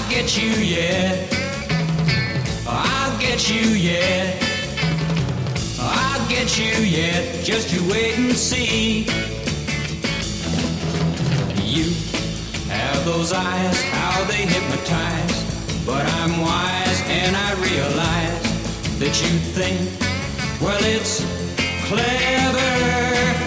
I'll get you yet. I'll get you yet. I'll get you yet. Just you wait and see. You have those eyes, how they hypnotize. But I'm wise and I realize that you think, well, it's clever.